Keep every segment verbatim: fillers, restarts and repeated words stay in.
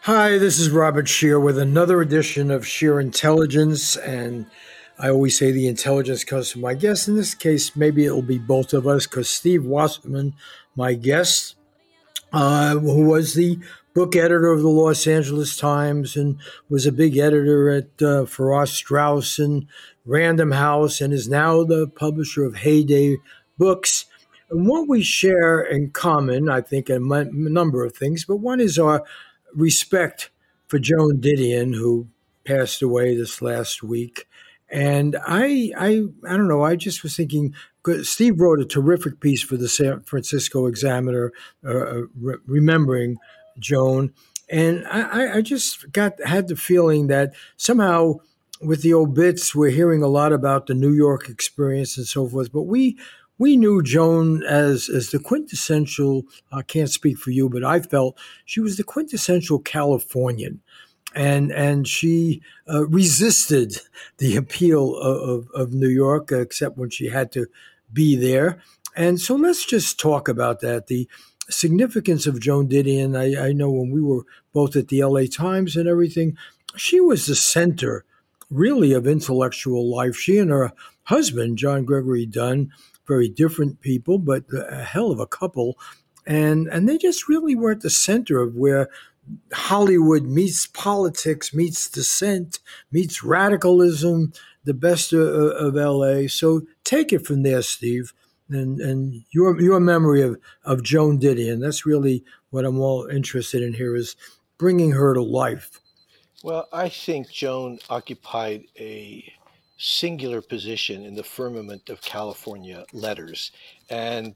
Hi, this is Robert Shear with another edition of Sheer Intelligence. And I always say the intelligence comes from my guest. In this case, maybe it'll be both of us because Steve Wasserman, my guest, uh, who was the book editor of the Los Angeles Times and was a big editor at uh, Farrar Straus and Random House and is now the publisher of Heyday Books. And what we share in common, I think, a m- number of things, but one is our respect for Joan Didion, who passed away this last week. And I, I, I don't know. I just was thinking. 'Cause Steve wrote a terrific piece for the San Francisco Examiner, uh, re- remembering Joan, and I, I I just got had the feeling that somehow with the obits we're hearing a lot about the New York experience and so forth, but we we knew Joan as as the quintessential. I can't speak for you, but I felt she was the quintessential Californian, and and she uh, resisted the appeal of, of, of New York, except when she had to be there. And so let's just talk about that. The significance of Joan Didion. I, I know when we were both at the L A Times and everything, she was the center, really, of intellectual life. She and her husband, John Gregory Dunn, very different people, but a hell of a couple. And, and they just really were at the center of where Hollywood meets politics, meets dissent, meets radicalism, the best of, of L A. So take it from there, Steve, and and your your memory of, of Joan Didion. That's really what I'm all interested in here is bringing her to life. Well, I think Joan occupied a singular position in the firmament of California letters. And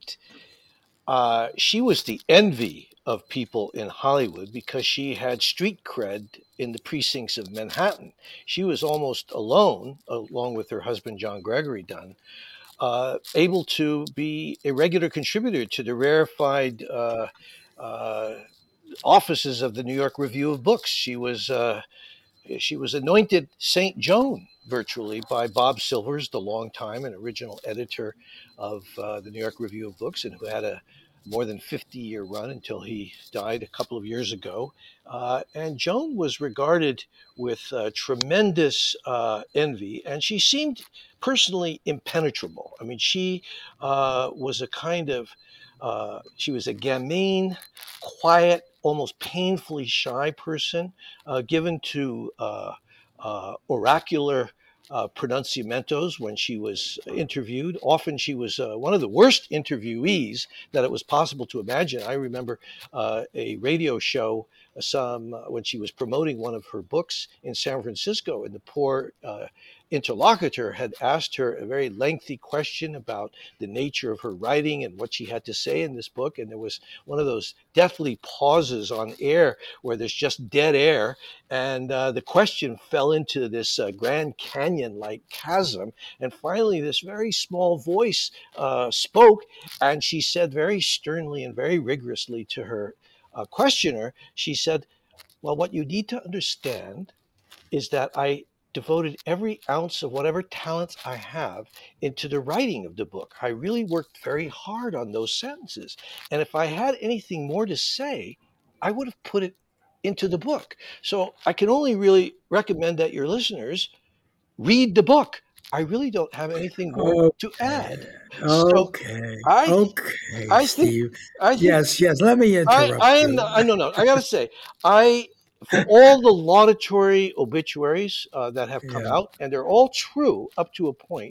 uh, she was the envy of people in Hollywood because she had street cred in the precincts of Manhattan. She was almost alone, along with her husband, John Gregory Dunn, uh, able to be a regular contributor to the rarefied uh, uh, offices of the New York Review of Books. She was uh, she was anointed Saint Joan virtually by Bob Silvers, the longtime and original editor of uh, the New York Review of Books, and who had a more than fifty year run until he died a couple of years ago. Uh, and Joan was regarded with uh, tremendous uh, envy, and she seemed personally impenetrable. I mean, she uh, was a kind of uh, she was a gamine, quiet, almost painfully shy person, uh, given to uh, uh, oracular uh, pronunciamentos when she was interviewed. Often she was uh, one of the worst interviewees that it was possible to imagine. I remember uh, a radio show uh, some uh, when she was promoting one of her books in San Francisco, and the poor uh, interlocutor had asked her a very lengthy question about the nature of her writing and what she had to say in this book. And there was one of those deathly pauses on air where there's just dead air. And uh, the question fell into this uh, Grand Canyon like chasm. And finally, this very small voice uh, spoke. And she said very sternly and very rigorously to her uh, questioner, she said, "Well, what you need to understand is that I devoted every ounce of whatever talents I have into the writing of the book. I really worked very hard on those sentences. And if I had anything more to say, I would have put it into the book. So I can only really recommend that your listeners read the book. I really don't have anything more to Okay, add." So okay, I okay, I think Steve. I think Yes, yes. Let me I interrupt I am you. not, I no no I gotta say I for all the laudatory obituaries uh, that have come Yeah. out, and they're all true up to a point,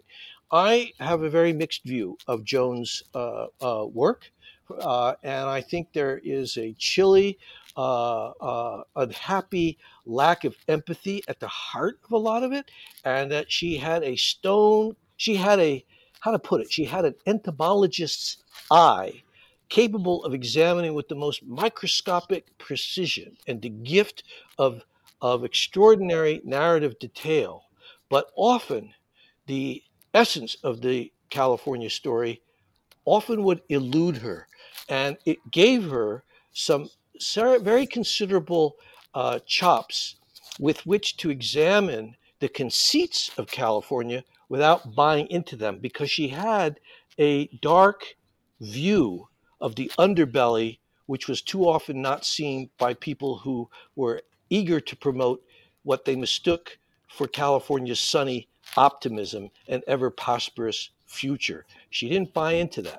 I have a very mixed view of Joan's uh, uh, work, uh, and I think there is a chilly, uh, uh, unhappy lack of empathy at the heart of a lot of it, and that she had a stone, she had a how to put it, she had an entomologist's eye capable of examining with the most microscopic precision and the gift of, of extraordinary narrative detail. But often, the essence of the California story often would elude her. And it gave her some very considerable uh, chops with which to examine the conceits of California without buying into them, because she had a dark view of the underbelly which was too often not seen by people who were eager to promote what they mistook for California's sunny optimism and ever prosperous future. She didn't buy into that.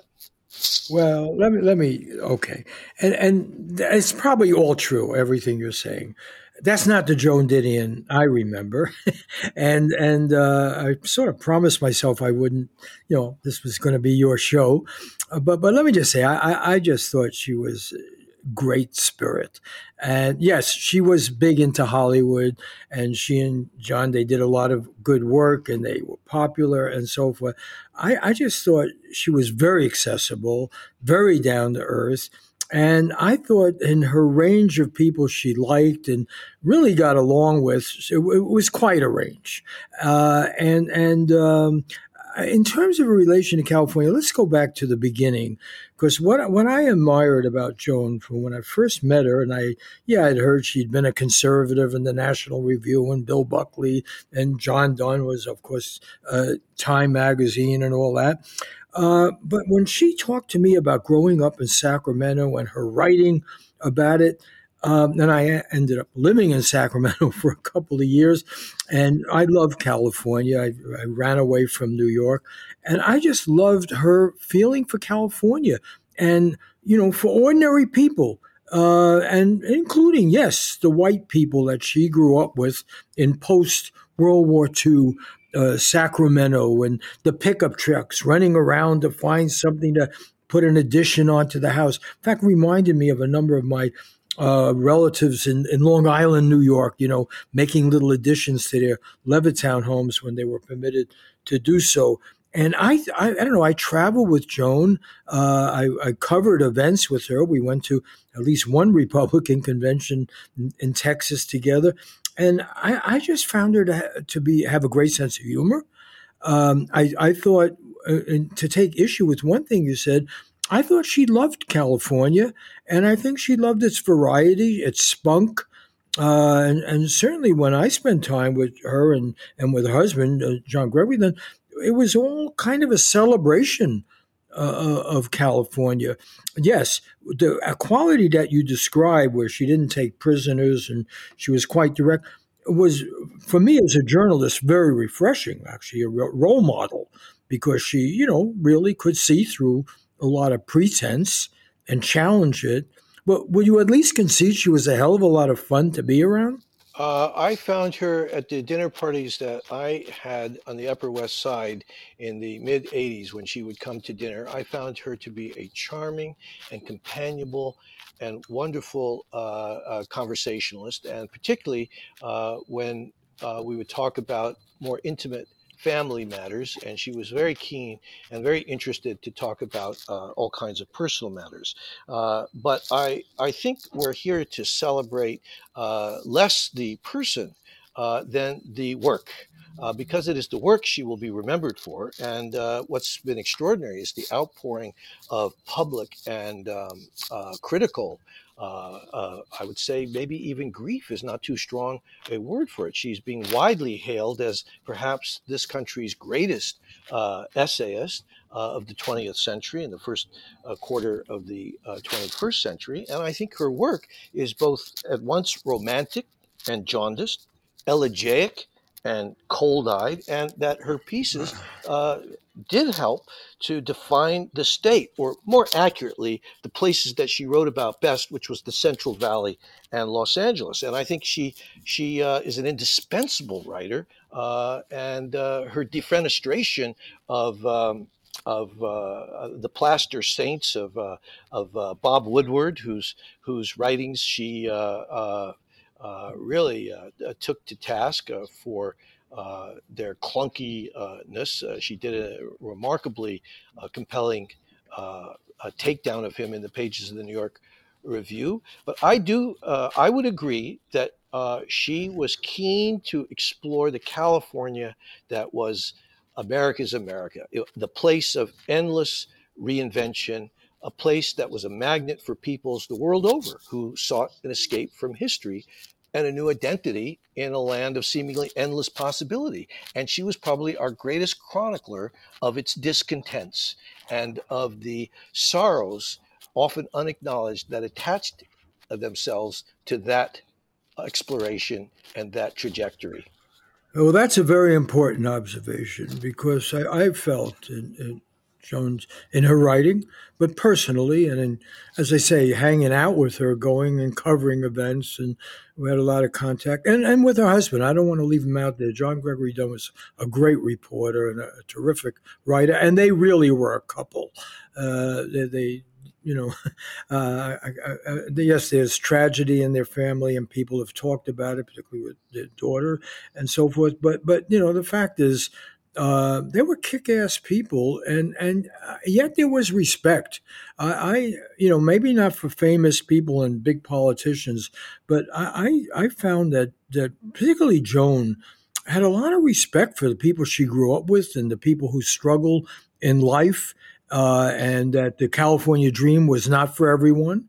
Well, let me let me okay, and and it's probably all true everything you're saying. That's not the Joan Didion I remember, and and uh, I sort of promised myself I wouldn't. You know, this was going to be your show, uh, but but let me just say I I, I just thought she was great spirit. And yes, she was big into Hollywood, and she and John, they did a lot of good work and they were popular and so forth. I, I just thought she was very accessible, very down to earth. And I thought in her range of people she liked and really got along with, it, it was quite a range. Uh, and and um, in terms of a relation to California, let's go back to the beginning, because what what I admired about Joan from when I first met her, and I yeah I'd heard she'd been a conservative in the National Review and Bill Buckley and John Donne was of course uh, Time magazine and all that. Uh, but when she talked to me about growing up in Sacramento and her writing about it, um, and I ended up living in Sacramento for a couple of years, and I love California. I, I ran away from New York, and I just loved her feeling for California and, you know, for ordinary people, uh, and including, yes, the white people that she grew up with in post World War Two uh, Sacramento and the pickup trucks running around to find something to put an addition onto the house. In fact, reminded me of a number of my uh, relatives in, in Long Island, New York, you know, making little additions to their Levittown homes when they were permitted to do so. And I, I, I don't know, I traveled with Joan. Uh, I, I covered events with her. We went to at least one Republican convention in, in Texas together. And I, I just found her to, to be have a great sense of humor. Um, I, I thought, uh, and to take issue with one thing you said, I thought she loved California, and I think she loved its variety, its spunk. Uh, and, and certainly when I spent time with her and, and with her husband, uh, John Gregory, then it was all kind of a celebration uh, of California. Yes, the quality that you described, where she didn't take prisoners and she was quite direct, was, for me as a journalist, very refreshing, actually, a role model, because she, you know, really could see through a lot of pretense and challenge it. But would you at least concede she was a hell of a lot of fun to be around? Uh, I found her at the dinner parties that I had on the Upper West Side in the mid eighties when she would come to dinner. I found her to be a charming and companionable and wonderful uh, uh, conversationalist, and particularly uh, when uh, we would talk about more intimate family matters, and she was very keen and very interested to talk about uh, all kinds of personal matters. Uh, but I, I think we're here to celebrate uh, less the person uh, than the work. Uh, because it is the work she will be remembered for. And uh, what's been extraordinary is the outpouring of public and um, uh, critical, uh, uh, I would say maybe even grief is not too strong a word for it. She's being widely hailed as perhaps this country's greatest uh, essayist uh, of the twentieth century and the first uh, quarter of the uh, twenty-first century. And I think her work is both at once romantic and jaundiced, elegiac and cold-eyed, and that her pieces uh, did help to define the state, or more accurately, the places that she wrote about best, which was the Central Valley and Los Angeles. And I think she she uh, is an indispensable writer, uh, and uh, her defenestration of um, of uh, the plaster saints of uh, of uh, Bob Woodward, whose whose writings she uh, uh, uh, really uh, took to task uh, for uh, their clunkiness. Uh, she did a remarkably uh, compelling uh, a takedown of him in the pages of the New York Review. But I do, uh, I would agree that uh, she was keen to explore the California that was America's America, it, the place of endless reinvention, a place that was a magnet for peoples the world over who sought an escape from history and a new identity in a land of seemingly endless possibility. And she was probably our greatest chronicler of its discontents and of the sorrows often unacknowledged, that attached themselves to that exploration and that trajectory. Well, that's a very important observation because I, I felt in, in Jones in her writing, but personally, and in, as I say, hanging out with her, going and covering events, and we had a lot of contact, and, and with her husband. I don't want to leave him out there. John Gregory Dunn was a great reporter and a, a terrific writer, and they really were a couple. Uh, they, they you know, uh, I, I, I, yes, there's tragedy in their family, and people have talked about it, particularly with their daughter and so forth. But, but you know, the fact is, uh, they were kick-ass people, and and uh, yet there was respect. I, I, you know, maybe not for famous people and big politicians, but I, I, I found that that particularly Joan had a lot of respect for the people she grew up with and the people who struggle in life. Uh, and that the California dream was not for everyone.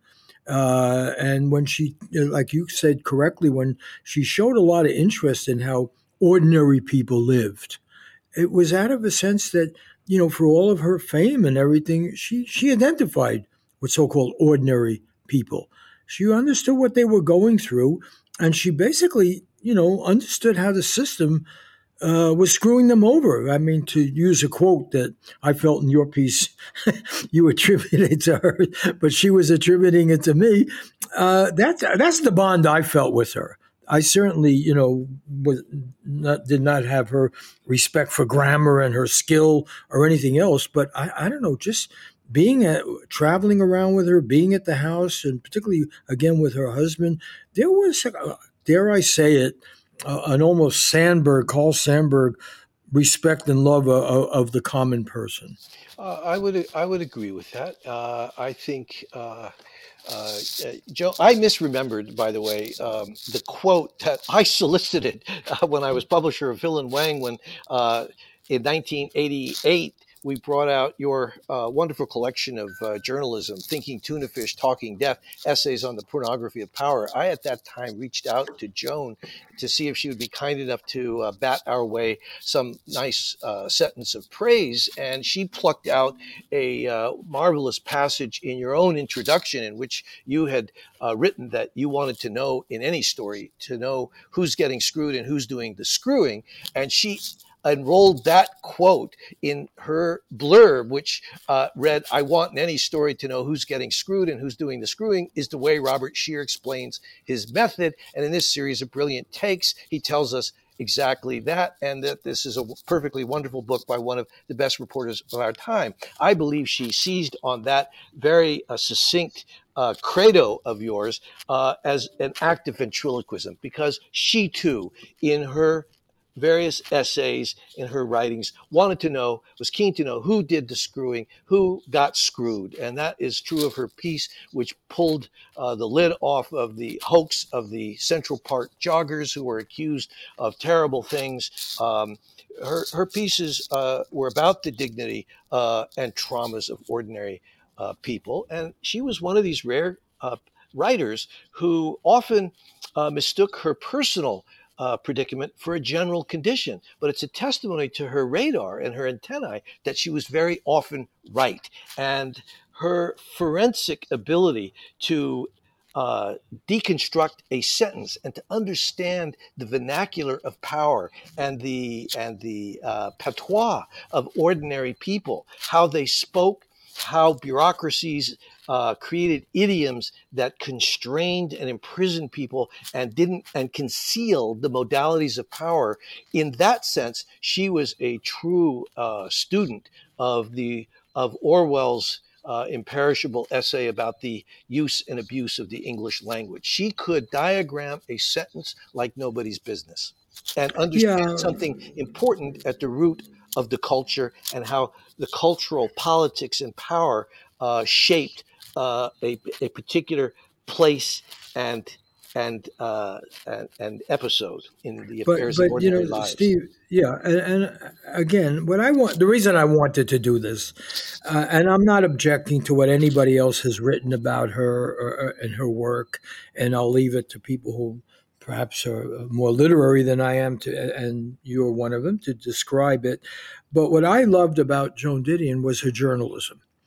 Uh, and when she, like you said correctly, when she showed a lot of interest in how ordinary people lived, it was out of a sense that, you know, for all of her fame and everything, she, she identified with so-called ordinary people. She understood what they were going through, and she basically, you know, understood how the system Uh, was screwing them over. I mean, to use a quote that I felt in your piece, you attributed to her, but she was attributing it to me. Uh, that's that's the bond I felt with her. I certainly, you know, was not, did not have her respect for grammar and her skill or anything else. But I, I don't know, just being at, traveling around with her, being at the house, and particularly again with her husband, there was, uh, dare I say it, uh, an almost Sandburg, Carl Sandburg, respect and love of, of the common person. Uh, I would I would agree with that. Uh, I think uh, uh, uh, Joe. I misremembered, by the way, um, the quote that I solicited uh, when I was publisher of Phil and Wang when uh, in nineteen eighty-eight. We brought out your uh, wonderful collection of uh, journalism, Thinking Tuna Fish, Talking Death, essays on the pornography of power. I, at that time, reached out to Joan to see if she would be kind enough to uh, bat our way some nice uh, sentence of praise. And she plucked out a uh, marvelous passage in your own introduction in which you had uh, written that you wanted to know in any story, to know who's getting screwed and who's doing the screwing. And she enrolled that quote in her blurb, which uh, read, I want in any story to know who's getting screwed and who's doing the screwing, is the way Robert Scheer explains his method. And in this series of brilliant takes, he tells us exactly that, and that this is a perfectly wonderful book by one of the best reporters of our time. I believe she seized on that very uh, succinct uh, credo of yours uh, as an act of ventriloquism, because she too, in her various essays in her writings, wanted to know, was keen to know who did the screwing, who got screwed. And that is true of her piece, which pulled uh, the lid off of the hoax of the Central Park joggers who were accused of terrible things. Um, her, her pieces uh, were about the dignity uh, and traumas of ordinary uh, people. And she was one of these rare uh, writers who often uh, mistook her personal Uh, predicament for a general condition. But it's a testimony to her radar and her antennae that she was very often right. And her forensic ability to uh, deconstruct a sentence and to understand the vernacular of power and the and the uh, patois of ordinary people, how they spoke, how bureaucracies uh, created idioms that constrained and imprisoned people and didn't and concealed the modalities of power. In that sense, she was a true uh, student of the of Orwell's uh, imperishable essay about the use and abuse of the English language. She could diagram a sentence like nobody's business and understand Yeah, something important at the root of the culture and how the cultural politics and power uh, shaped uh, a, a particular place and and, uh, and and episode in the but affairs of but you ordinary know, lives. Steve, yeah, and, and again, what I want, the reason I wanted to do this, uh, and I'm not objecting to what anybody else has written about her or, or, and her work, and I'll leave it to people who perhaps are more literary than I am, to, and you're one of them, to describe it. But what I loved about Joan Didion was her journalism.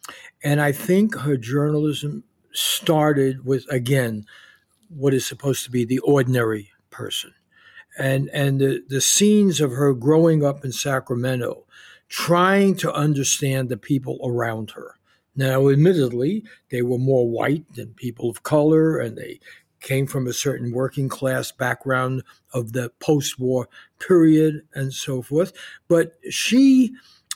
And I think her journalism started with, again, what is supposed to be the ordinary person. And, and the, the scenes of her growing up in Sacramento, trying to understand the people around her. Now, admittedly, they were more white than people of color, and they came from a certain working class background of the post-war period and so forth. But she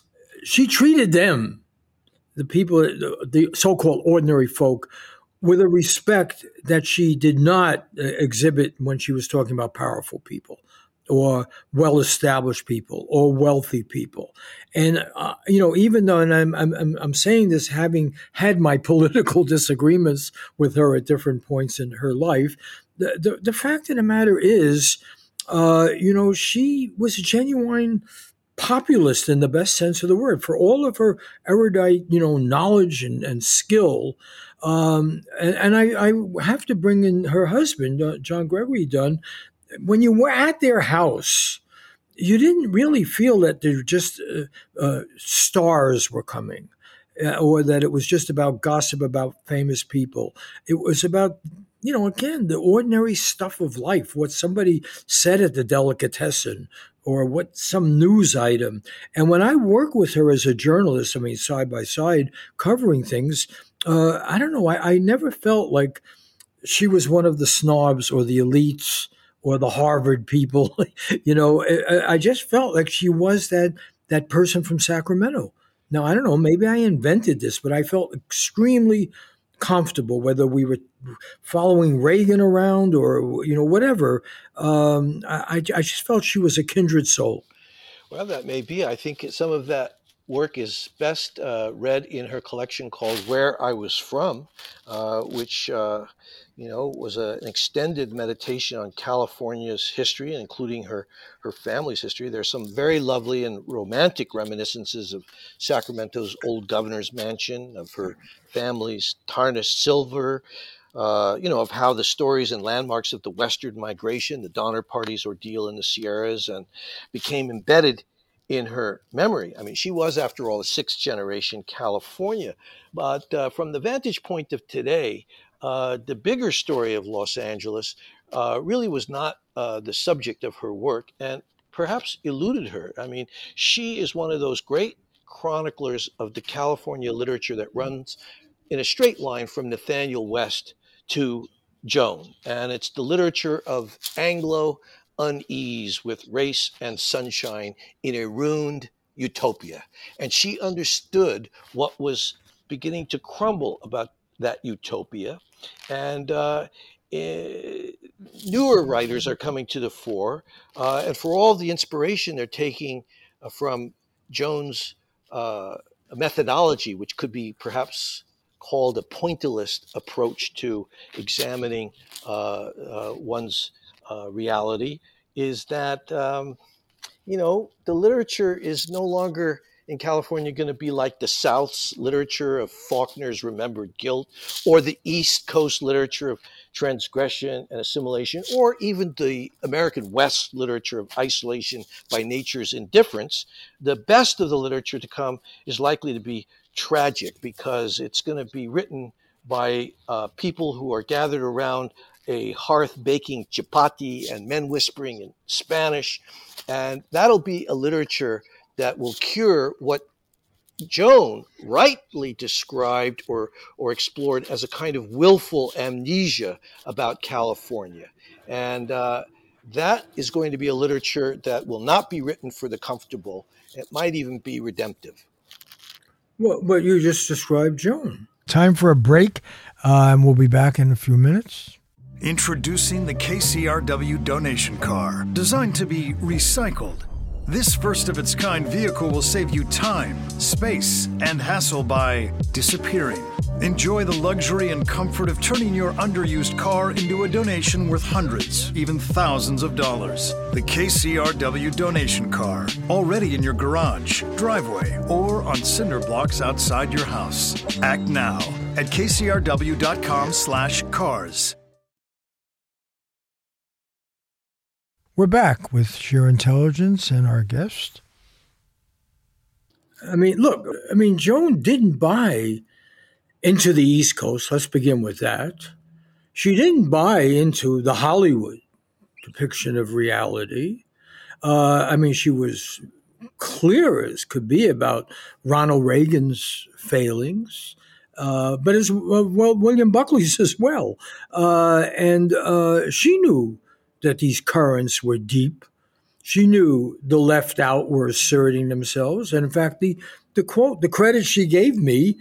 she treated them, the people, the so-called ordinary folk, with a respect that she did not uh, exhibit when she was talking about powerful people or well-established people or wealthy people. And, uh, you know, even though, and I'm, I'm, I'm saying this having had my political disagreements with her at different points in her life, the, the, the fact of the matter is, uh, you know, she was a genuine populist in the best sense of the word. For all of her erudite, you know, knowledge and, and skill, um, and, and I, I have to bring in her husband, uh, John Gregory Dunn. When you were at their house, you didn't really feel that there just uh, uh, stars were coming, uh, or that it was just about gossip about famous people. It was about, you know, again, the ordinary stuff of life, what somebody said at the delicatessen or what some news item. And when I work with her as a journalist, I mean, side by side, covering things, uh, I don't know, I, I never felt like she was one of the snobs or the elites or the Harvard people. You know, I, I just felt like she was that that person from Sacramento. Now, I don't know, maybe I invented this, but I felt extremely comfortable, whether we were following Reagan around or, you know, whatever. Um, I, I just felt she was a kindred soul. Well, that may be. I think some of that work is best uh, read in her collection called Where I Was From, uh, which, uh, you know, was a, an extended meditation on California's history, including her, her family's history. There's some very lovely and romantic reminiscences of Sacramento's old governor's mansion, of her family's tarnished silver, uh, you know, of how the stories and landmarks of the Western migration, the Donner Party's ordeal in the Sierras, and became embedded in her memory. I mean, she was, after all, a sixth generation California. But uh, from the vantage point of today, uh, the bigger story of Los Angeles uh, really was not uh, the subject of her work and perhaps eluded her. I mean, she is one of those great chroniclers of the California literature that runs in a straight line from Nathaniel West to Joan. And it's the literature of Anglo unease with race and sunshine in a ruined utopia. And she understood what was beginning to crumble about that utopia. And uh, eh, newer writers are coming to the fore. Uh, and for all the inspiration they're taking uh, from Joan's uh, methodology, which could be perhaps called a pointillist approach to examining uh, uh, one's uh, reality, is that, um, you know, the literature is no longer in California going to be like the South's literature of Faulkner's Remembered Guilt, or the East Coast literature of transgression and assimilation, or even the American West literature of isolation by nature's indifference. The best of the literature to come is likely to be tragic, because it's going to be written by uh, people who are gathered around a hearth baking chapati and men whispering in Spanish. And that'll be a literature that will cure what Joan rightly described or, or explored as a kind of willful amnesia about California. And uh, that is going to be a literature that will not be written for the comfortable. It might even be redemptive. Well, but you just described Joan. Time for a break, uh, and we'll be back in a few minutes. Introducing the K C R W donation car, designed to be recycled. This first-of-its-kind vehicle will save you time, space, and hassle by disappearing. Enjoy the luxury and comfort of turning your underused car into a donation worth hundreds, even thousands of dollars. The K C R W donation car, already in your garage, driveway, or on cinder blocks outside your house. Act now at K C R W dot com slash cars. We're back with Sheer Intelligence and our guest. I mean, look, I mean, Joan didn't buy into the East Coast. Let's begin with that. She didn't buy into the Hollywood depiction of reality. Uh, I mean, she was clear as could be about Ronald Reagan's failings, uh, but as well, well, William Buckley's as well. Uh, and uh, she knew that these currents were deep. She knew the left out were asserting themselves. And in fact, the, the quote, the credit she gave me,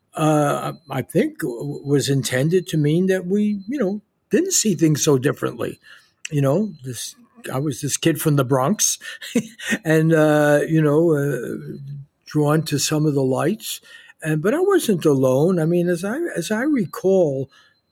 uh, I think was intended to mean that we, you know, didn't see things so differently. You know, this I was this kid from the Bronx and, uh, you know, uh, drawn to some of the lights. And, but I wasn't alone. I mean, as I, as I recall,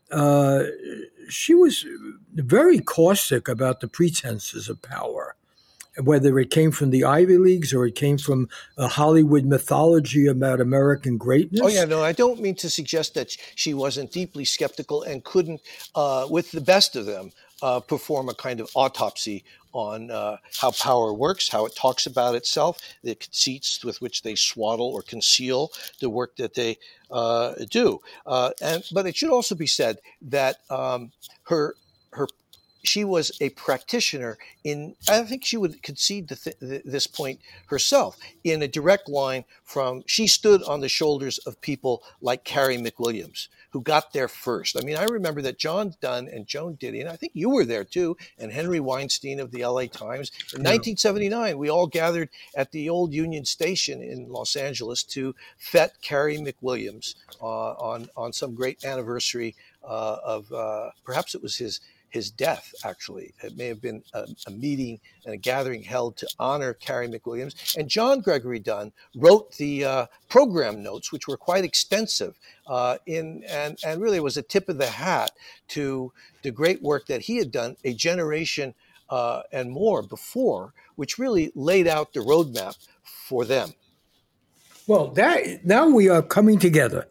uh, she was very caustic about the pretenses of power, whether it came from the Ivy Leagues or it came from a Hollywood mythology about American greatness. Oh, yeah, no, I don't mean to suggest that she wasn't deeply skeptical and couldn't, uh, with the best of them, uh, perform a kind of autopsy on uh, how power works, how it talks about itself, the conceits with which they swaddle or conceal the work that they uh, do. Uh, and but it should also be said that um, her her she was a practitioner in, I think she would concede to th- this point herself, in a direct line from, she stood on the shoulders of people like Carey McWilliams, who got there first. I mean, I remember that John Donne and Joan Didion, and I think you were there too, and Henry Weinstein of the L A Times. In yeah. nineteen seventy-nine, we all gathered at the old Union Station in Los Angeles to fet Carey McWilliams uh, on, on some great anniversary uh, of, uh, perhaps it was his his death, actually. It may have been a, a meeting and a gathering held to honor Carey McWilliams. And John Gregory Dunn wrote the uh, program notes, which were quite extensive, uh, in and, and really was a tip of the hat to the great work that he had done a generation uh, and more before, which really laid out the roadmap for them. Well, that now we are coming together.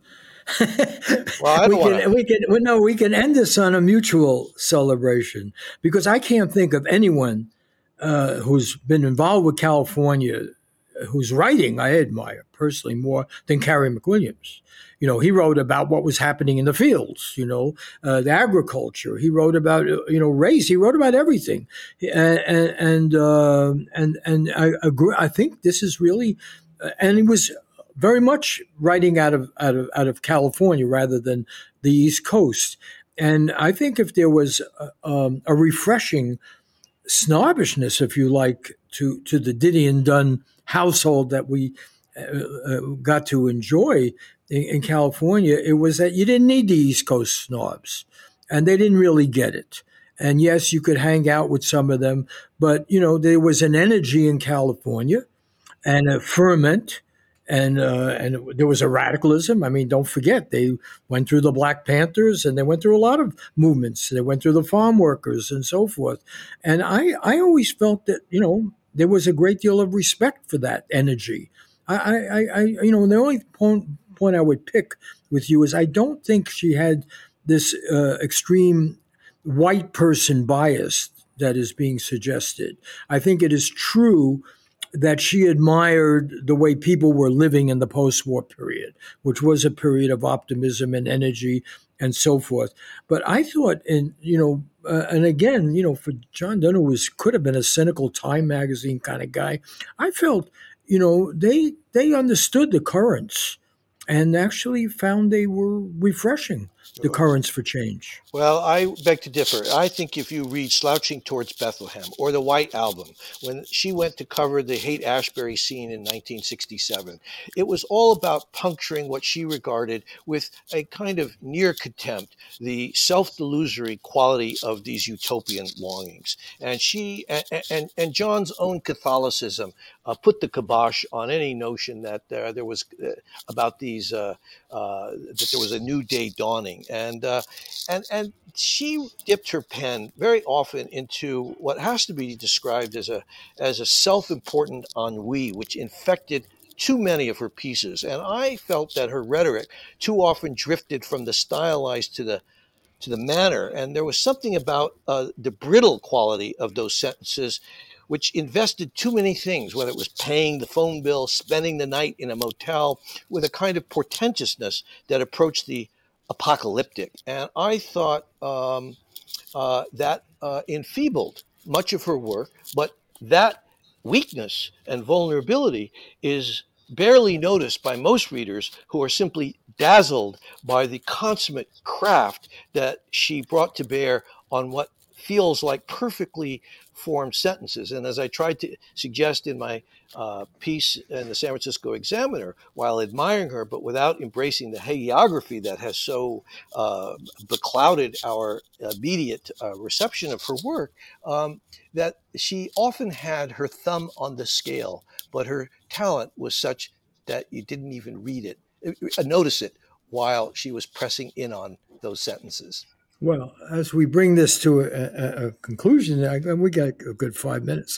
Well, I don't we can, wanna... we can, well, no, we can end this on a mutual celebration, because I can't think of anyone uh, who's been involved with California whose writing I admire personally more than Carey McWilliams. You know, he wrote about what was happening in the fields, you know, uh, the agriculture. He wrote about, you know, race. He wrote about everything. And, and, uh, and, and I agree. I think this is really, uh, and he was very much writing out of, out of, out of California rather than the East Coast. And I think if there was a, um, a refreshing snobbishness, if you like, to, to the Didion Dunn household that we uh, uh, got to enjoy in, in California, it was that you didn't need the East Coast snobs, and they didn't really get it. And yes, you could hang out with some of them, but, you know, there was an energy in California and a ferment. And uh, and there was a radicalism. I mean, don't forget, they went through the Black Panthers and they went through a lot of movements. They went through the farm workers and so forth. And I, I always felt that, you know, there was a great deal of respect for that energy. I, I, I you know, the only point, point I would pick with you is I don't think she had this uh, extreme white person bias that is being suggested. I think it is true that she admired the way people were living in the post-war period, which was a period of optimism and energy and so forth. But I thought, in you know, uh, and again, you know, for John Donne, who was could have been a cynical Time magazine kind of guy, I felt, you know, they they understood the currents and actually found they were refreshing, the currents for change. Well, I beg to differ. I think if you read Slouching Towards Bethlehem or the White Album, when she went to cover the Haight-Ashbury scene in nineteen sixty-seven, it was all about puncturing what she regarded with a kind of near contempt, the self-delusory quality of these utopian longings. And she and, and, and John's own Catholicism uh, put the kibosh on any notion that uh, there was uh, about these, uh, uh, that there was a new day dawning. And uh, and and she dipped her pen very often into what has to be described as a as a self-important ennui, which infected too many of her pieces. And I felt that her rhetoric too often drifted from the stylized to the to the manner. And there was something about uh, the brittle quality of those sentences which invested too many things, whether it was paying the phone bill, spending the night in a motel, with a kind of portentousness that approached the apocalyptic. And I thought um, uh, that uh, enfeebled much of her work, but that weakness and vulnerability is barely noticed by most readers, who are simply dazzled by the consummate craft that she brought to bear on what feels like perfectly formed sentences. And as I tried to suggest in my uh, piece in the San Francisco Examiner, while admiring her, but without embracing the hagiography that has so uh, beclouded our immediate uh, reception of her work, um, that she often had her thumb on the scale, but her talent was such that you didn't even read it, uh, notice it, while she was pressing in on those sentences. Well, as we bring this to a, a, a conclusion, I, we got a good five minutes.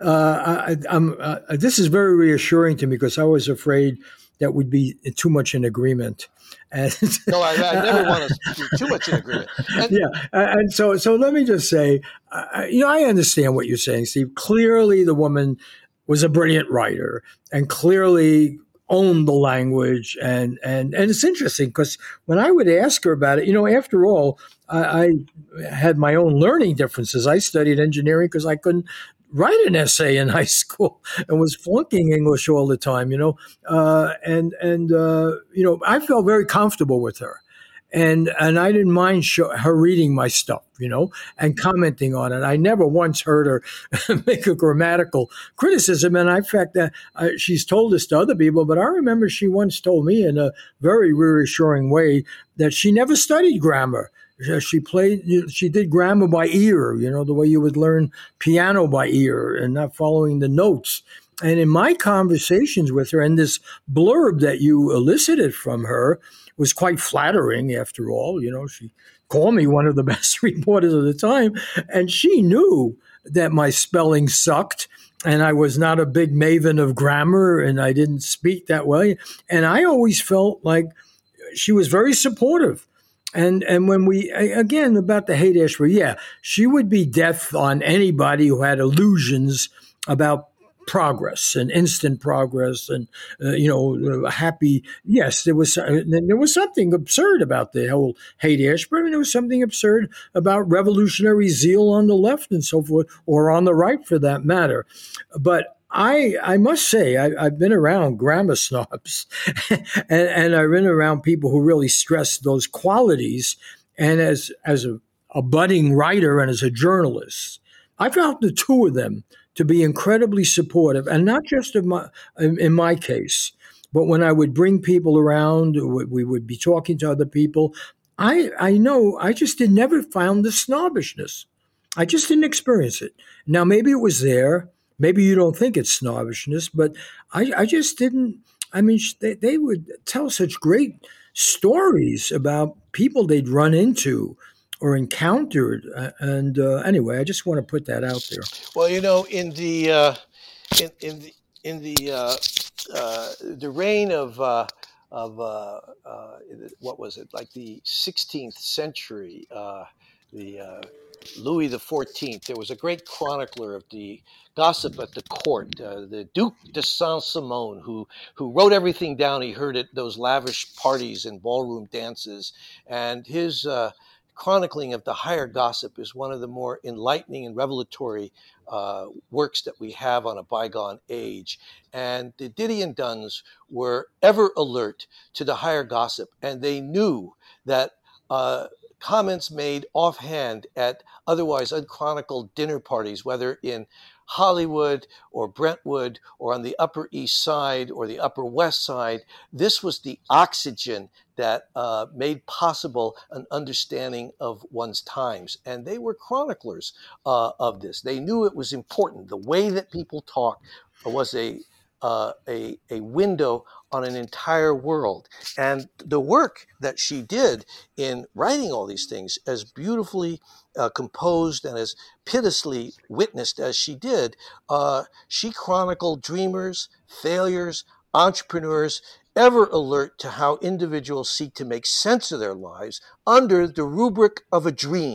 Uh, I, I'm, uh, this is very reassuring to me, because I was afraid that we'd be too much in agreement. And no, I, I never want to be too much in agreement. And, yeah, and so so let me just say, uh, you know, I understand what you're saying, Steve. Clearly, the woman was a brilliant writer, and clearly owned the language, and and and it's interesting, because when I would ask her about it, you know, after all, I, I had my own learning differences. I studied engineering because I couldn't write an essay in high school and was flunking English all the time, you know, uh, and and uh, you know, I felt very comfortable with her. And and I didn't mind show, her reading my stuff, you know, and commenting on it. I never once heard her make a grammatical criticism. And in fact, uh, uh, she's told this to other people, but I remember she once told me in a very reassuring way that she never studied grammar. She played, she did grammar by ear, you know, the way you would learn piano by ear and not following the notes. And in my conversations with her, and this blurb that you elicited from her was quite flattering, after all. You know, she called me one of the best reporters of the time, and she knew that my spelling sucked, and I was not a big maven of grammar, and I didn't speak that way. And I always felt like she was very supportive. And and when we, again, about the Haight-Ashbury, yeah, she would be death on anybody who had illusions about progress and instant progress and, uh, you know, happy. Yes, there was uh, there was something absurd about the whole Haight-Ashbury, and there was something absurd about revolutionary zeal on the left and so forth, or on the right for that matter. But I I must say, I, I've been around grammar snobs, and, and I've been around people who really stress those qualities. And as as a, a budding writer and as a journalist, I found the two of them to be incredibly supportive, and not just of my, in my case, but when I would bring people around, we would be talking to other people. I I know I just did never found the snobbishness. I just didn't experience it. Now, maybe it was there. Maybe you don't think it's snobbishness, but I, I just didn't. I mean, they, they would tell such great stories about people they'd run into or encountered. Uh, and uh, anyway, I just want to put that out there. Well, you know, in the uh, in, in the in the uh, uh, the reign of uh, of uh, uh, what was it, like the sixteenth century, uh, the uh, Louis the Fourteenth, there was a great chronicler of the gossip at the court, uh, the Duc de Saint-Simon, who who wrote everything down he heard at those lavish parties and ballroom dances, and his uh, chronicling of the higher gossip is one of the more enlightening and revelatory uh, works that we have on a bygone age. And the Didion Duns were ever alert to the higher gossip, and they knew that uh, comments made offhand at otherwise unchronicled dinner parties, whether in Hollywood or Brentwood or on the Upper East Side or the Upper West Side, this was the oxygen that uh, made possible an understanding of one's times. And they were chroniclers uh, of this. They knew it was important. The way that people talked was a uh, a, a window on an entire world. And the work that she did in writing all these things, as beautifully uh, composed and as piteously witnessed as she did, uh, she chronicled dreamers, failures, entrepreneurs, ever alert to how individuals seek to make sense of their lives under the rubric of a dream.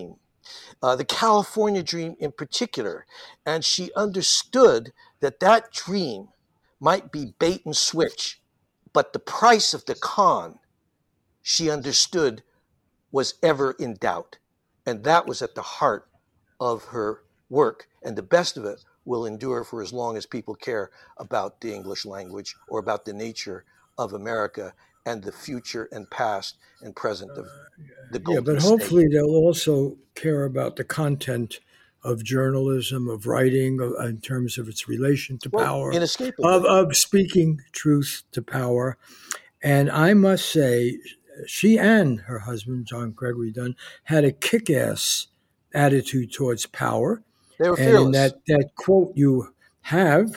uh, the California dream in particular. And she understood that that dream might be bait and switch, but the price of the con, she understood, was ever in doubt. And that was at the heart of her work. And the best of it will endure for as long as people care about the English language or about the nature of America and the future and past and present of the Golden Yeah, but State. hopefully they'll also care about the content of journalism, of writing, of, in terms of its relation to Well, power, inescapably. of, of speaking truth to power. And I must say, she and her husband, John Gregory Dunn, had a kick-ass attitude towards power. They were And fearless. in that, that quote you have,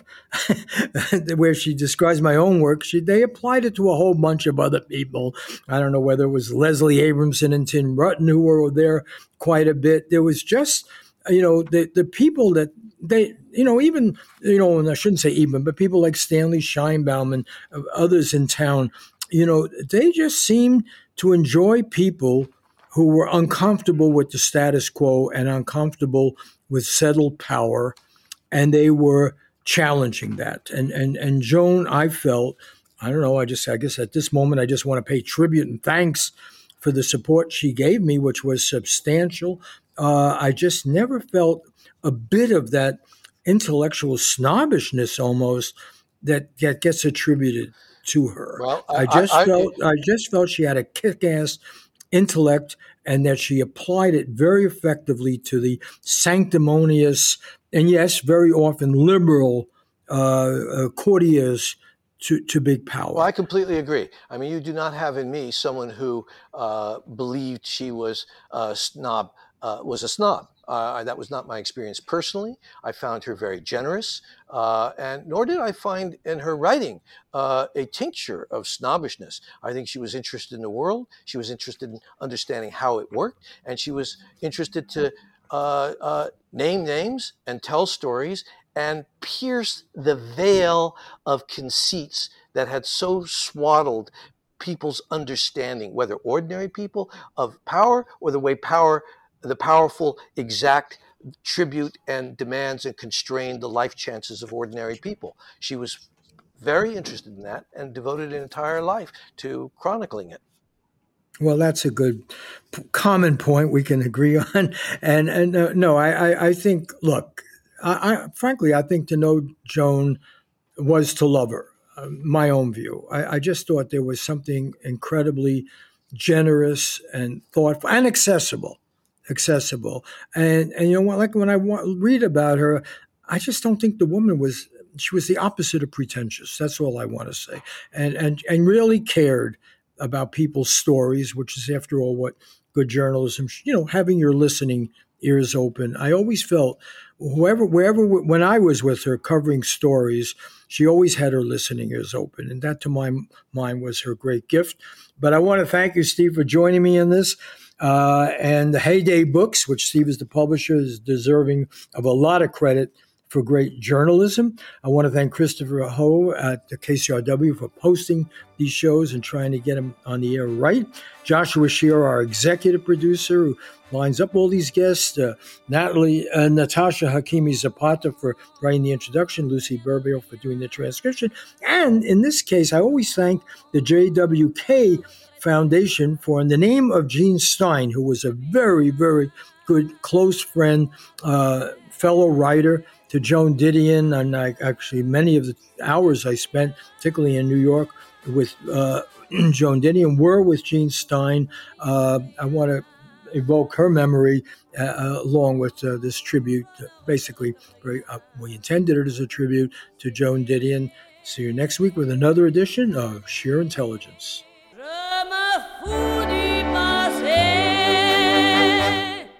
where she describes my own work, she, they applied it to a whole bunch of other people. I don't know whether it was Leslie Abramson and Tim Rutten who were there quite a bit. There was just, you know, the, the people that they, you know, even, you know, and I shouldn't say even, but people like Stanley Scheinbaum and others in town, you know, they just seemed to enjoy people who were uncomfortable with the status quo and uncomfortable with settled power. And they were challenging that. And and and Joan, I felt, I don't know, I just, I guess at this moment, I just want to pay tribute and thanks for the support she gave me, which was substantial. Uh, I just never felt a bit of that intellectual snobbishness almost that, that gets attributed to her. Well, I, I just I, felt, I, I just felt she had a kick-ass intellect and that she applied it very effectively to the sanctimonious and, yes, very often liberal uh, uh, courtiers to, to big power. Well, I completely agree. I mean, you do not have in me someone who uh, believed she was a snob, uh, was a snob. Uh, that was not my experience personally. I found her very generous, uh, and nor did I find in her writing uh, a tincture of snobbishness. I think she was interested in the world. She was interested in understanding how it worked, and she was interested to uh, uh, name names and tell stories and pierce the veil of conceits that had so swaddled people's understanding, whether ordinary people, of power, or the way power the powerful exact tribute and demands and constrain the life chances of ordinary people. She was very interested in that and devoted an entire life to chronicling it. Well, that's a good p- common point we can agree on. And and uh, no, I, I I think, look, I, I frankly, I think to know Joan was to love her. Uh, my own view. I, I just thought there was something incredibly generous and thoughtful and accessible. accessible. And, and you know what, like when I wa- read about her, I just don't think the woman was, she was the opposite of pretentious. That's all I want to say. And, and, and really cared about people's stories, which is after all what good journalism, you know, having your listening ears open. I always felt whoever, wherever, when I was with her covering stories, she always had her listening ears open. And that to my mind was her great gift. But I want to thank you, Steve, for joining me in this. Uh, and the Heyday Books, which Steve is the publisher, is deserving of a lot of credit for great journalism. I want to thank Christopher Ho at the K C R W for posting these shows and trying to get them on the air right. Joshua Shearer, our executive producer, who lines up all these guests. Uh, Natalie, uh, Natasha Hakimi Zapata for writing the introduction. Lucy Burbio for doing the transcription. And in this case, I always thank the J W K Foundation for, in the name of Gene Stein, who was a very, very good, close friend, uh, fellow writer to Joan Didion, and I, actually many of the hours I spent, particularly in New York, with uh, Joan Didion were with Gene Stein. Uh, I want to evoke her memory uh, along with uh, this tribute. Uh, basically, very, uh, we intended it as a tribute to Joan Didion. See you next week with another edition of Sheer Intelligence. Food.